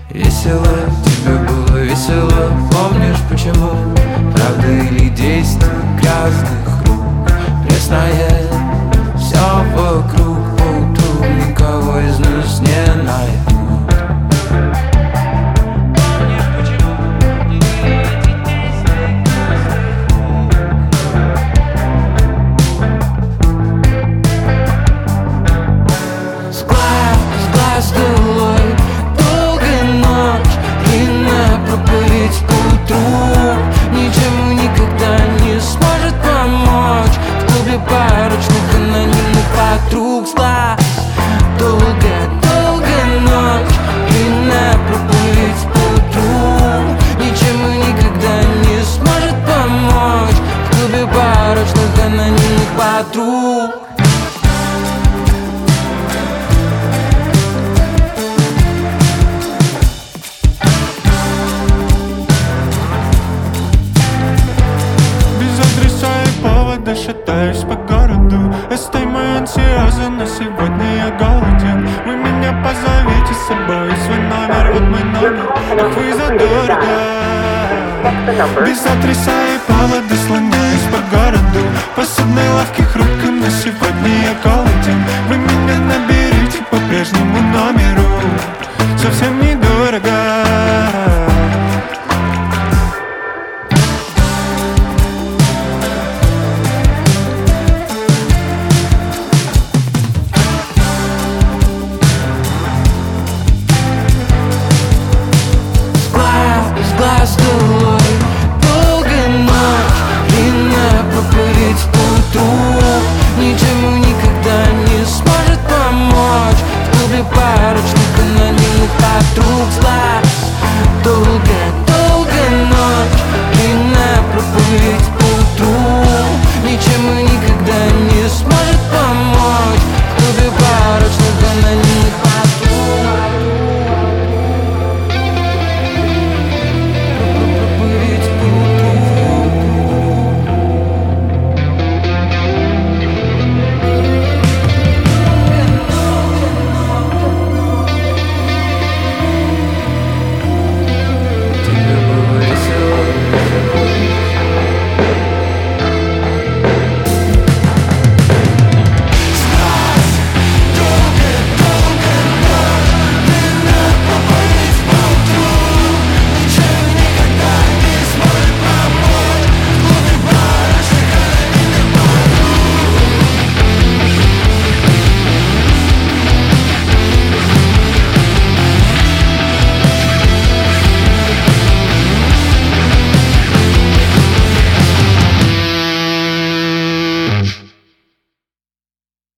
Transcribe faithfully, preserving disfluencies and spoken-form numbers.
Весело, тебе было весело, помнишь почему? Правда или действие грязных рук? Пресное все вокруг, поутру никого из нас не найдут. С глаз, с глаз долой, долгая ночь, длинная проповедь к утру. Ничему никогда не сможет помочь в клубе порочных анонимных подруг. С глаз, долгая, долгая ночь, длинная проповедь к утру. Ничему никогда не сможет помочь в клубе порочных анонимных подруг. Шатаюсь по городу, эстай мой ансиоза, но сегодня я голоден. Вы меня позовите с собой, свой номер, вот мой номер. Ах, вы задорого. Без адреса и повода слоняюсь по городу, по судной лавке хрупкой, но сегодня я голоден. Вы меня наберите по прежнему номеру, совсем недорого. Глаз долой, долгая ночь, длинная проповедь к утру. Ничему никогда не сможет помочь в клубе порочных анонимных подруг.